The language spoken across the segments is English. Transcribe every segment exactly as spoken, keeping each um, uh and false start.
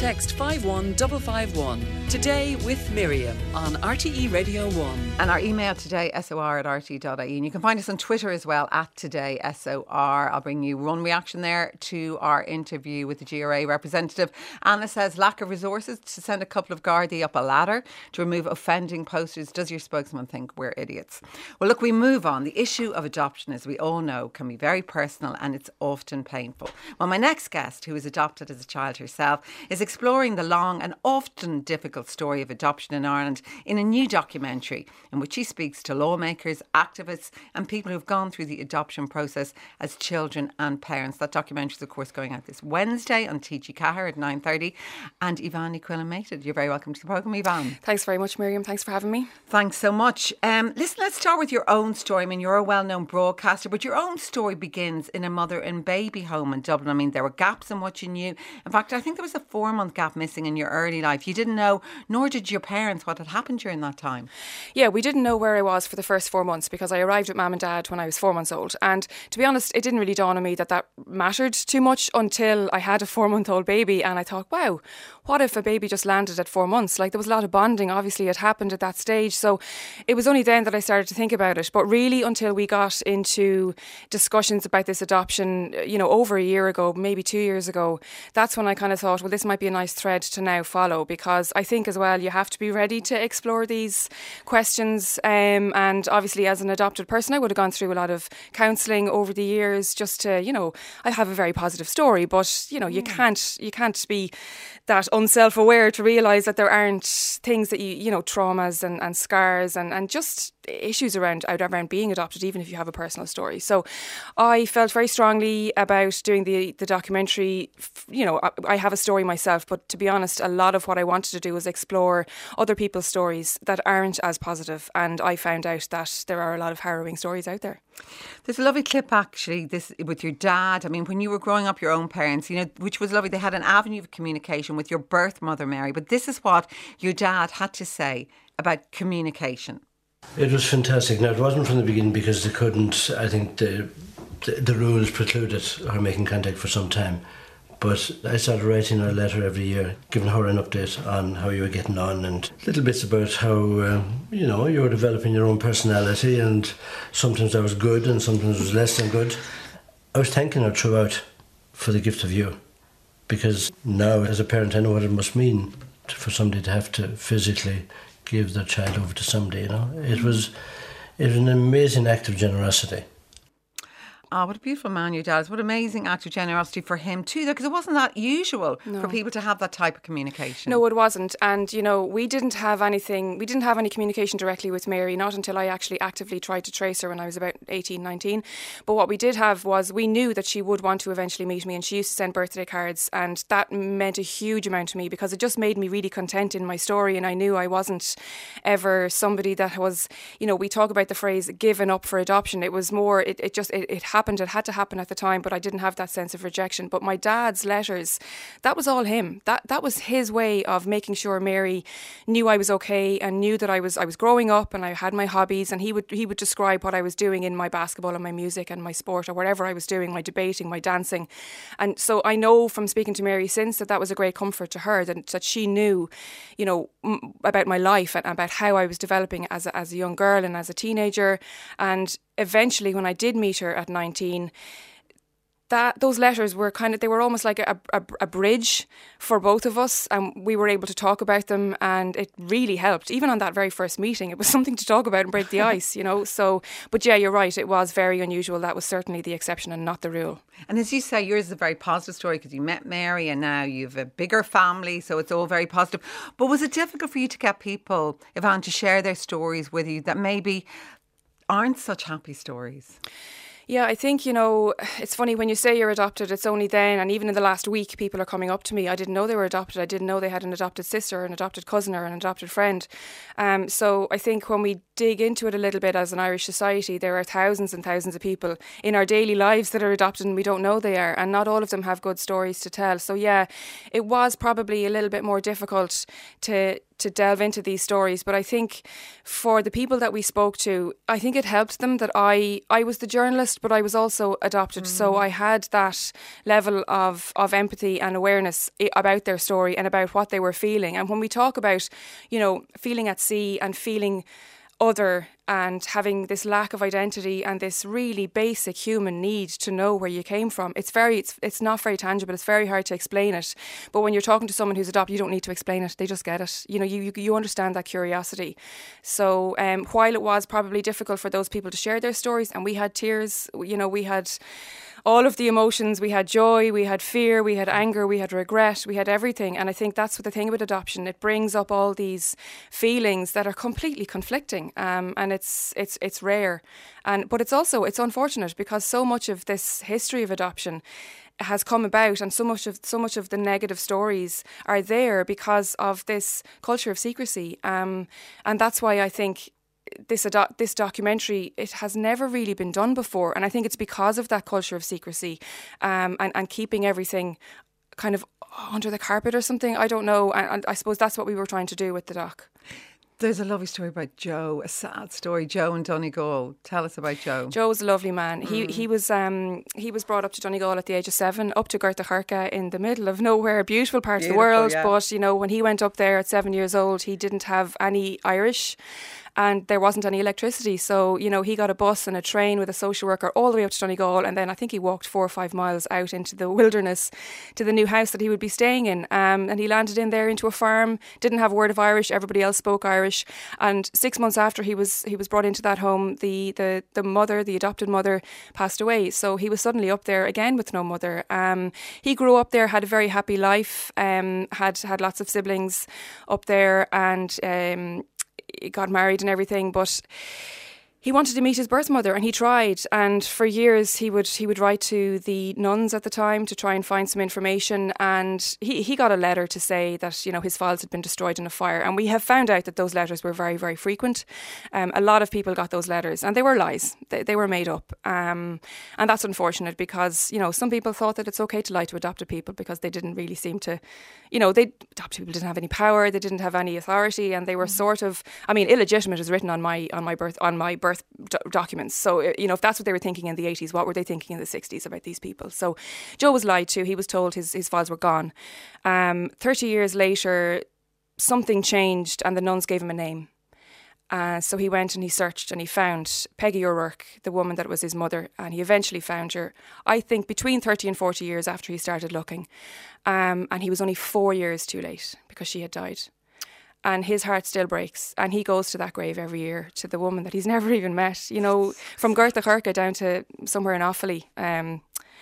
text five one five five one. Today with Miriam on R T E Radio one. And our email today, S O R at R T E dot I E. And you can find us on Twitter as well, at Today S O R. I'll bring you one reaction there to our interview with the G R A representative. Anna says, lack of resources to send a couple of Gardaí up a ladder to remove offending posters. Does your spokesman think we're idiots? Well, look, we move on. The issue of adoption, as we all know, can be very personal and it's often painful. Well, my next guest, who was adopted as a child herself, is exploring the long and often difficult story of adoption in Ireland in a new documentary in which she speaks to lawmakers, activists and people who've gone through the adoption process as children and parents. That documentary is, of course, going out this Wednesday on T G Cahir at nine thirty. And Yvonne Quillen-Mated, you're very welcome to the programme, Yvonne. Thanks very much, Miriam. Thanks for having me. Thanks so much. Um, listen, let's start with your own story. I mean, you're a well-known broadcaster, but your own story begins in a mother and baby home in Dublin. I mean, there were gaps in what you knew. In fact, I think there was a four-month gap missing in your early life. You didn't know, nor did your parents, what had happened during that time. Yeah, we didn't know where I was for the first four months because I arrived with mum and dad when I was four months old. And to be honest, it didn't really dawn on me that that mattered too much until I had a four-month-old baby. And I thought, wow, what if a baby just landed at four months? Like, there was a lot of bonding, obviously, it happened at that stage. So it was only then that I started to think about it. But really, until we got into discussions about this adoption, you know, over a year ago, maybe two years ago, that's when I kind of thought, well, this might be a nice thread to now follow, because I think as well you have to be ready to explore these questions. Um, and obviously, as an adopted person, I would have gone through a lot of counselling over the years just to, you know, I have a very positive story, but, you know, you Mm. can't you can't be that unself-aware to realise that there aren't things that you, you know, traumas and, and scars and, and just issues around around being adopted, even if you have a personal story. So I felt very strongly about doing the, the documentary. You know, I, I have a story myself, but to be honest, a lot of what I wanted to do was explore other people's stories that aren't as positive. And I found out that there are a lot of harrowing stories out there. There's a lovely clip, actually, this with your dad. I mean, when you were growing up, your own parents, you know, which was lovely. They had an avenue of communication with your birth mother, Mary. But this is what your dad had to say about communication. It was fantastic. Now, it wasn't from the beginning because they couldn't, I think the, the, the rules precluded her making contact for some time. But I started writing her a letter every year, giving her an update on how you were getting on and little bits about how, um, you know, you were developing your own personality, and sometimes that was good and sometimes it was less than good. I was thanking her throughout for the gift of you, because now as a parent I know what it must mean to, for somebody to have to physically give their child over to somebody, you know. It was, it was an amazing act of generosity. Oh, what a beautiful man your dad is. What amazing act of generosity for him too, because it wasn't that usual No. for people to have that type of communication. No, it wasn't. And, you know, we didn't have anything, we didn't have any communication directly with Mary, not until I actually actively tried to trace her when I was about eighteen, nineteen. But what we did have was we knew that she would want to eventually meet me, and she used to send birthday cards, and that meant a huge amount to me because it just made me really content in my story. And I knew I wasn't ever somebody that was, you know, we talk about the phrase given up for adoption. It was more, it, it just, it, it happened. It had to happen at the time, but I didn't have that sense of rejection. But my dad's letters, that was all him. That that was his way of making sure Mary knew I was okay and knew that I was I was growing up and I had my hobbies. And he would he would describe what I was doing in my basketball and my music and my sport or whatever I was doing, my debating, my dancing. And so I know from speaking to Mary since that that was a great comfort to her, that, that she knew, you know, m- about my life and about how I was developing as a, as a young girl and as a teenager. And eventually, when I did meet her at nineteen, that those letters were kind of, they were almost like a, a, a bridge for both of us, and we were able to talk about them, and it really helped. Even on that very first meeting, it was something to talk about and break the ice, you know. So, but yeah, you're right, it was very unusual. That was certainly the exception and not the rule. And as you say, yours is a very positive story because you met Mary and now you've a bigger family, so it's all very positive. But was it difficult for you to get people, Yvonne, to share their stories with you that maybe aren't such happy stories? Yeah, I think, you know, it's funny when you say you're adopted, it's only then, and even in the last week, people are coming up to me. I didn't know they were adopted. I didn't know they had an adopted sister, an adopted cousin or an adopted friend. Um, so I think when we dig into it a little bit as an Irish society, there are thousands and thousands of people in our daily lives that are adopted and we don't know they are, and not all of them have good stories to tell. So yeah, it was probably a little bit more difficult to to delve into these stories, but I think for the people that we spoke to, I think it helped them that I I was the journalist, but I was also adopted, mm. so I had that level of of empathy and awareness about their story and about what they were feeling. And when we talk about, you know, feeling at sea and feeling other and having this lack of identity and this really basic human need to know where you came from, it's very it's it's not very tangible. It's very hard to explain it. But when you're talking to someone who's adopted, you don't need to explain it. They just get it. You know, you you, you understand that curiosity. So um, while it was probably difficult for those people to share their stories, and we had tears, you know, we had all of the emotions. We had joy, we had fear, we had anger, we had regret, we had everything. And I think that's what the thing about adoption, it brings up all these feelings that are completely conflicting, um, and it's it's it's rare. And but it's also, it's unfortunate because so much of this history of adoption has come about, and so much of so much of the negative stories are there because of this culture of secrecy. Um, and that's why I think this ado- this documentary, it has never really been done before, and I think it's because of that culture of secrecy, um, and, and keeping everything kind of under the carpet or something. I don't know, and, and I suppose that's what we were trying to do with the doc. There's a lovely story about Joe, a sad story. Joe in Donegal. Tell us about Joe. Joe was a lovely man. Mm. He he was um he was brought up to Donegal at the age of seven, up to Gortacharka in the middle of nowhere, beautiful part beautiful, of the world. Yeah. But you know, when he went up there at seven years old, he didn't have any Irish, and there wasn't any electricity. So, you know, he got a bus and a train with a social worker all the way up to Donegal, and then I think he walked four or five miles out into the wilderness to the new house that he would be staying in. Um, and he landed in there into a farm, didn't have a word of Irish, everybody else spoke Irish. And six months after he was he was brought into that home, the, the, the mother, the adopted mother, passed away. So he was suddenly up there again with no mother. Um, he grew up there, had a very happy life, um, had, had lots of siblings up there, and um, got married and everything, but he wanted to meet his birth mother, and he tried, and for years he would he would write to the nuns at the time to try and find some information, and he, he got a letter to say that, you know, his files had been destroyed in a fire, and we have found out that those letters were very, very frequent. Um, a lot of people got those letters, and they were lies. They, they were made up, um, and that's unfortunate because, you know, some people thought that it's okay to lie to adopted people because they didn't really seem to, you know, they adopted people didn't have any power, they didn't have any authority, and they were sort of, I mean, illegitimate is written on my on my birth on my birth Do- documents. So, you know, if that's what they were thinking in the eighties, what were they thinking in the sixties about these people? So Joe was lied to. He was told his, his files were gone. Um, thirty years later, something changed and the nuns gave him a name. Uh, so he went and he searched and he found Peggy O'Rourke, the woman that was his mother, and he eventually found her, I think, between thirty and forty years after he started looking. Um, and he was only four years too late because she had died. And his heart still breaks. And he goes to that grave every year to the woman that he's never even met. You know, from Gortacharka down to somewhere in Offaly. Um,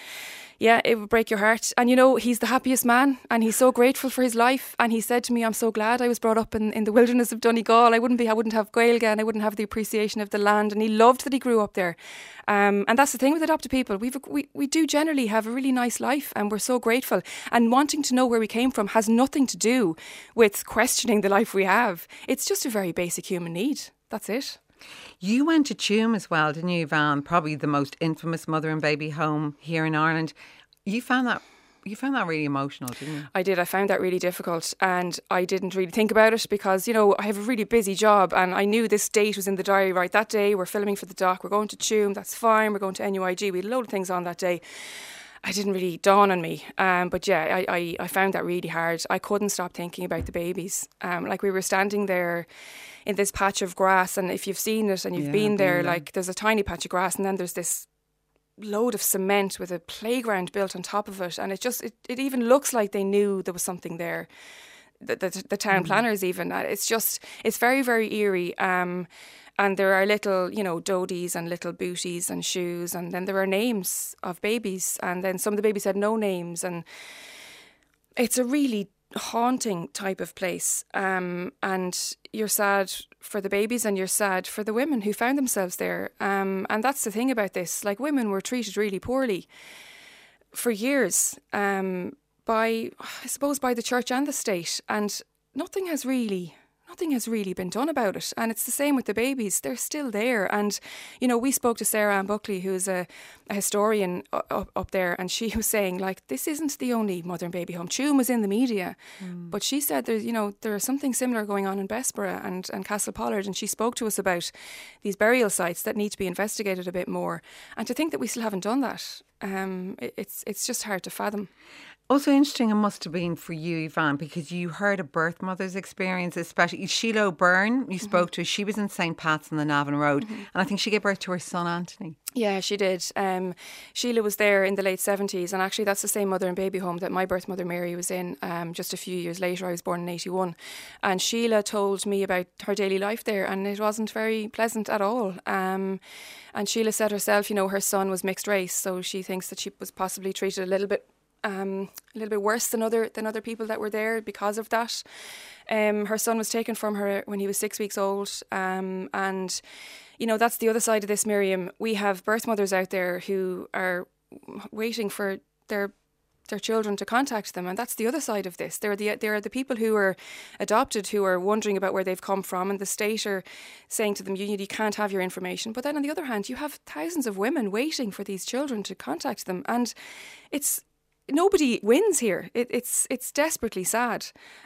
yeah, it would break your heart. And, you know, he's the happiest man and he's so grateful for his life. And he said to me, I'm so glad I was brought up in, in the wilderness of Donegal. I wouldn't be, I wouldn't have Gaeilge and I wouldn't have the appreciation of the land. And he loved that he grew up there. Um, and that's the thing with adopted people. We've, we, we do generally have a really nice life and we're so grateful. And wanting to know where we came from has nothing to do with questioning the life we have. It's just a very basic human need. That's it. You went to Tuam as well, didn't you, Van? Probably the most infamous mother and baby home here in Ireland. You found that you found that really emotional, didn't you? I did. I found that really difficult, and I didn't really think about it because, you know, I have a really busy job, and I knew this date was in the diary. Right, that day we're filming for the doc. We're going to Tuam. That's fine. We're going to N U I G. We had a load of things on that day. I didn't really dawn on me. Um, but yeah, I, I, I found that really hard. I couldn't stop thinking about the babies. Um, like we were standing there in this patch of grass, and if you've seen it and you've yeah, been there, been there, like there's a tiny patch of grass and then there's this load of cement with a playground built on top of it. And it just, it, it even looks like they knew there was something there. The, the, the town mm. planners even. It's just, it's very, very eerie. Um, And there are little, you know, dodies and little booties and shoes. And then there are names of babies. And then some of the babies had no names. And it's a really haunting type of place. Um, and you're sad for the babies and you're sad for the women who found themselves there. Um, and that's the thing about this. Like, women were treated really poorly for years um, by, I suppose, by the church and the state. And nothing has really... nothing has really been done about it. And it's the same with the babies. They're still there. And, you know, we spoke to Sarah Ann Buckley, who's a, a historian up, up there, and she was saying, like, this isn't the only mother and baby home. Tuam was in the media, mm. but she said there's, you know, there's something similar going on in Bessborough and, and Castlepollard, and she spoke to us about these burial sites that need to be investigated a bit more. And to think that we still haven't done that, um, it, it's it's just hard to fathom. Also interesting it must have been for you, Yvonne, because you heard a birth mother's experience, especially Sheila O'Byrne, you spoke mm-hmm. to. She was in Saint Pat's on the Navan Road, mm-hmm. and I think she gave birth to her son, Anthony. Yeah, she did. Um, Sheila was there in the late seventies, and actually that's the same mother and baby home that my birth mother Mary was in um, just a few years later. I was born in eighty-one. And Sheila told me about her daily life there, and it wasn't very pleasant at all. Um, and Sheila said herself, you know, her son was mixed race, so she thinks that she was possibly treated a little bit Um, a little bit worse than other than other people that were there because of that. Um, her son was taken from her when he was six weeks old, um, and you know that's the other side of this, Miriam. We have birth mothers out there who are waiting for their their children to contact them, and that's the other side of this. They're the they're the people who are adopted who are wondering about where they've come from, and the state are saying to them, you, you can't have your information. But then on the other hand, you have thousands of women waiting for these children to contact them, and it's nobody wins here. It, it's it's desperately sad.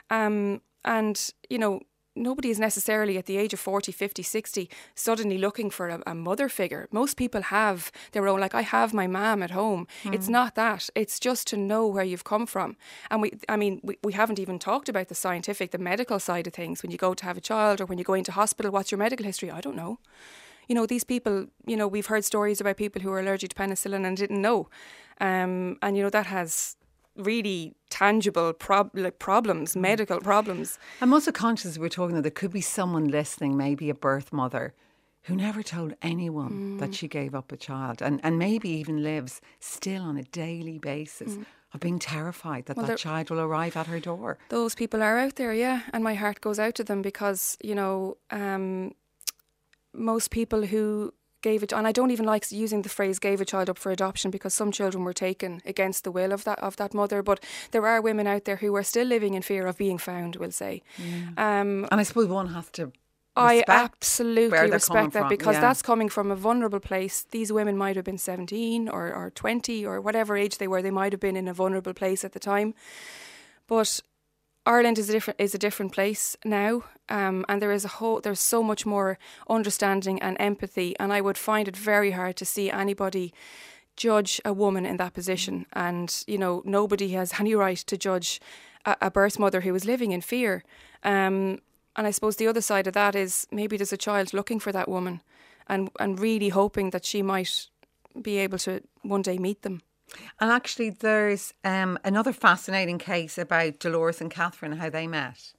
Um, and, you know, nobody is necessarily at the age of forty, fifty, sixty suddenly looking for a, a mother figure. Most people have their own, like I have my mum at home. Mm. It's not that. It's just to know where you've come from. And we, I mean, we, we haven't even talked about the scientific, the medical side of things. When you go to have a child or when you go into hospital, what's your medical history? I don't know. You know, these people, you know, we've heard stories about people who are allergic to penicillin and didn't know. Um, and, you know, that has really tangible prob- like problems, medical problems. I'm also conscious we're talking that there could be someone listening, maybe a birth mother, who never told anyone mm. that she gave up a child and, and maybe even lives still on a daily basis mm. of being terrified that well, that child will arrive at her door. Those people are out there, yeah. And my heart goes out to them because, you know, um, most people who gave it, and I don't even like using the phrase gave a child up for adoption because some children were taken against the will of that of that mother, but there are women out there who are still living in fear of being found, we'll say. Yeah. Um, and I suppose one has to I absolutely respect that from. because yeah. that's coming from a vulnerable place. These women might have been seventeen or, or twenty or whatever age they were. They might have been in a vulnerable place at the time. But Ireland is a different is a different place now, um, and there is a whole there's so much more understanding and empathy, and I would find it very hard to see anybody judge a woman in that position. And you know, nobody has any right to judge a, a birth mother who is living in fear. Um, and I suppose the other side of that is maybe there's a child looking for that woman, and and really hoping that she might be able to one day meet them. And actually there's um, another fascinating case about Dolores and Catherine, how they met.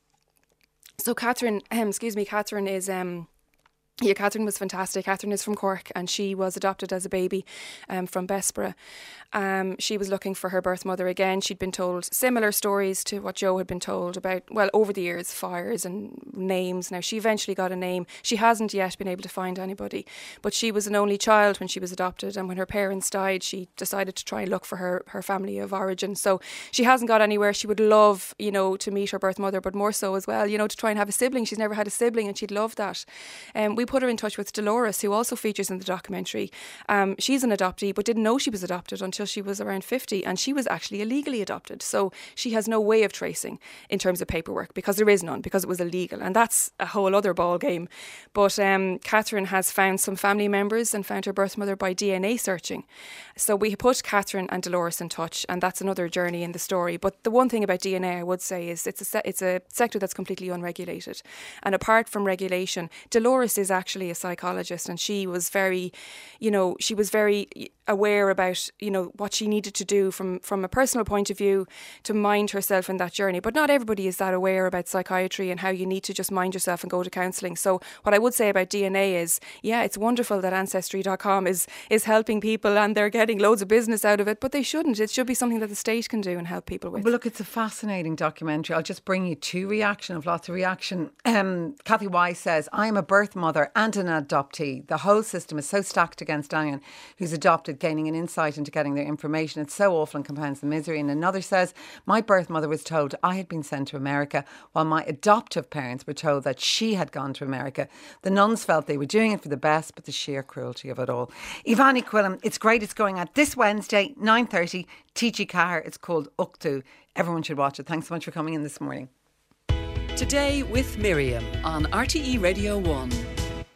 So Catherine, um, excuse me, Catherine is... Um, Yeah, Catherine was fantastic. Catherine is from Cork and she was adopted as a baby um, from Bessborough. Um, she was looking for her birth mother again. She'd been told similar stories to what Joe had been told about, well, over the years, fires and names. Now, she eventually got a name. She hasn't yet been able to find anybody, but she was an only child when she was adopted, and when her parents died, she decided to try and look for her, her family of origin. So she hasn't got anywhere. She would love, you know, to meet her birth mother, but more so as well, you know, to try and have a sibling. She's never had a sibling and she'd love that. Um, we put her in touch with Dolores, who also features in the documentary. Um, she's an adoptee, but didn't know she was adopted until she was around fifty, and she was actually illegally adopted. So she has no way of tracing in terms of paperwork, because there is none, because it was illegal, and that's a whole other ball game. But um, Catherine has found some family members and found her birth mother by D N A searching. So we put Catherine and Dolores in touch, and that's another journey in the story. But the one thing about D N A, I would say, is it's a se- it's a sector that's completely unregulated, and apart from regulation, Dolores is actually a psychologist, and she was very, you know, she was very aware about, you know, what she needed to do from, from a personal point of view to mind herself in that journey. But not everybody is that aware about psychiatry and how you need to just mind yourself and go to counselling. So what I would say about D N A is, yeah, it's wonderful that Ancestry dot com is, is helping people and they're getting loads of business out of it, but they shouldn't. It should be something that the state can do and help people with. Well, look, it's a fascinating documentary. I'll just bring you to reaction of lots of reaction. Um, Kathy Wise says, I am a birth mother and an adoptee. The whole system is so stacked against anyone who's adopted of gaining an insight into getting their information. It's so awful and compounds the misery. And another says, my birth mother was told I had been sent to America, while my adoptive parents were told that she had gone to America. The nuns felt they were doing it for the best, but the sheer cruelty of it all. Ivani Quillen, it's great. It's going out this Wednesday, nine thirty, T G Cahir. It's called Uchtú. Everyone should watch it. Thanks so much for coming in this morning. Today with Miriam on R T E Radio one.